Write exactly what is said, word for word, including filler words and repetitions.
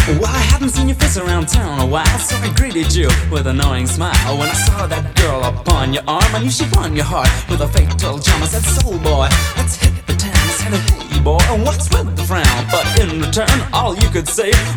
Well, I haven't seen your face around town a while, so I greeted you with a knowing smile. When I saw that girl upon your arm, I knew she'd won your heart with a fatal charm. I said, soul boy, let's hit the town. I said, hey boy, what's with the frown? But in return, all you could say